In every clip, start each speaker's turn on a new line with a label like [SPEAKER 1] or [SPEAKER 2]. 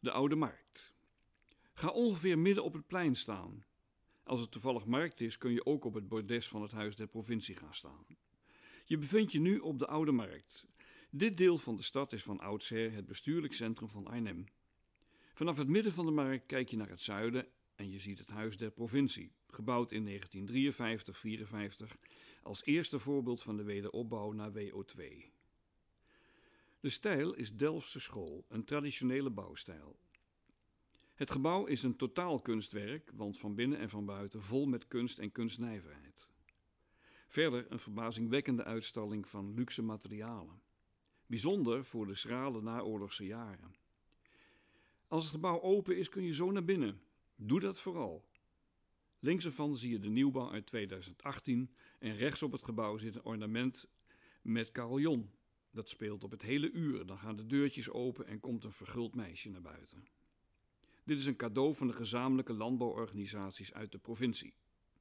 [SPEAKER 1] De Oude Markt. Ga ongeveer midden op het plein staan. Als het toevallig markt is, kun je ook op het bordes van het Huis der Provincie gaan staan. Je bevindt je nu op de Oude Markt. Dit deel van de stad is van oudsher het bestuurlijk centrum van Arnhem. Vanaf het midden van de markt kijk je naar het zuiden en je ziet het Huis der Provincie, gebouwd in 1953-54 als eerste voorbeeld van de wederopbouw na WO2. De stijl is Delftse school, een traditionele bouwstijl. Het gebouw is een totaal kunstwerk, want van binnen en van buiten vol met kunst en kunstnijverheid. Verder een verbazingwekkende uitstalling van luxe materialen. Bijzonder voor de schrale naoorlogse jaren. Als het gebouw open is, kun je zo naar binnen. Doe dat vooral. Links ervan zie je de nieuwbouw uit 2018 en rechts op het gebouw zit een ornament met carillon. Dat speelt op het hele uur, dan gaan de deurtjes open en komt een verguld meisje naar buiten. Dit is een cadeau van de gezamenlijke landbouworganisaties uit de provincie.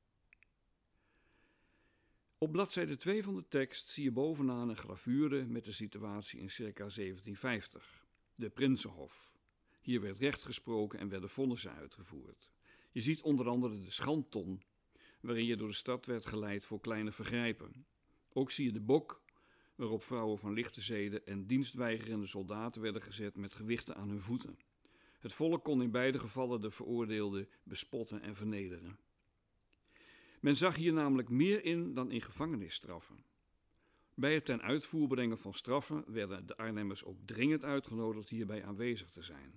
[SPEAKER 1] Op bladzijde 2 van de tekst zie je bovenaan een gravure met de situatie in circa 1750. De Prinsenhof. Hier werd recht gesproken en werden vonnissen uitgevoerd. Je ziet onder andere de schandton, waarin je door de stad werd geleid voor kleine vergrijpen. Ook zie je de bok, waarop vrouwen van lichte zeden en dienstweigerende soldaten werden gezet met gewichten aan hun voeten. Het volk kon in beide gevallen de veroordeelden bespotten en vernederen. Men zag hier namelijk meer in dan in gevangenisstraffen. Bij het ten uitvoer brengen van straffen werden de Arnhemmers ook dringend uitgenodigd hierbij aanwezig te zijn.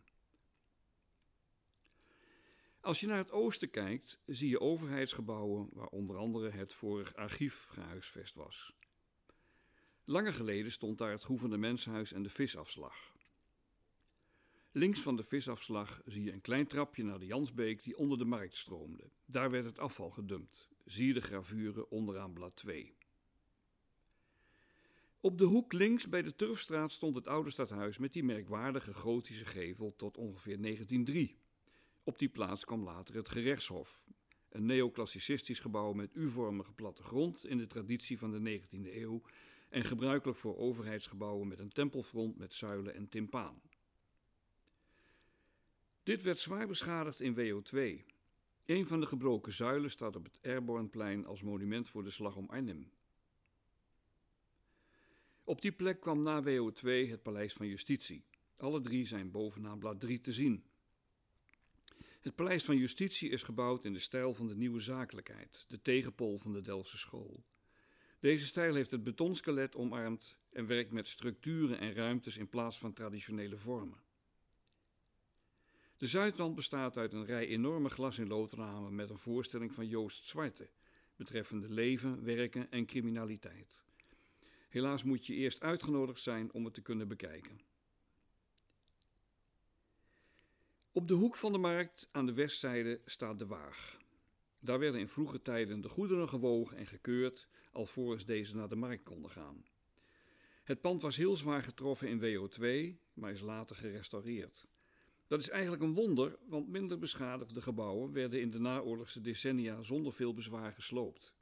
[SPEAKER 1] Als je naar het oosten kijkt, zie je overheidsgebouwen waar onder andere het vorig archief gehuisvest was. Langer geleden stond daar het gouvernementshuis en de visafslag. Links van de visafslag zie je een klein trapje naar de Jansbeek die onder de markt stroomde. Daar werd het afval gedumpt. Zie je de gravure onderaan blad 2. Op de hoek links bij de Turfstraat stond het oude stadhuis met die merkwaardige gotische gevel tot ongeveer 1903. Op die plaats kwam later het gerechtshof, een neoclassicistisch gebouw met U-vormige plattegrond in de traditie van de 19e eeuw en gebruikelijk voor overheidsgebouwen met een tempelfront met zuilen en timpaan. Dit werd zwaar beschadigd in WO2. Een van de gebroken zuilen staat op het Airborneplein als monument voor de slag om Arnhem. Op die plek kwam na WO2 het Paleis van Justitie. Alle drie zijn bovenaan blad 3 te zien. Het Paleis van Justitie is gebouwd in de stijl van de nieuwe zakelijkheid, de tegenpool van de Delftse school. Deze stijl heeft het betonskelet omarmd en werkt met structuren en ruimtes in plaats van traditionele vormen. De zuidwand bestaat uit een rij enorme glas- en loodramen met een voorstelling van Joost Zwarte, betreffende leven, werken en criminaliteit. Helaas moet je eerst uitgenodigd zijn om het te kunnen bekijken. Op de hoek van de markt aan de westzijde staat de Waag. Daar werden in vroege tijden de goederen gewogen en gekeurd, alvorens deze naar de markt konden gaan. Het pand was heel zwaar getroffen in WO2, maar is later gerestaureerd. Dat is eigenlijk een wonder, want minder beschadigde gebouwen werden in de naoorlogse decennia zonder veel bezwaar gesloopt.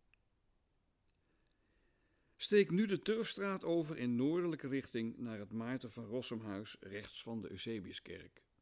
[SPEAKER 1] Steek nu de Turfstraat over in noordelijke richting naar het Maarten van Rossumhuis rechts van de Eusebiuskerk.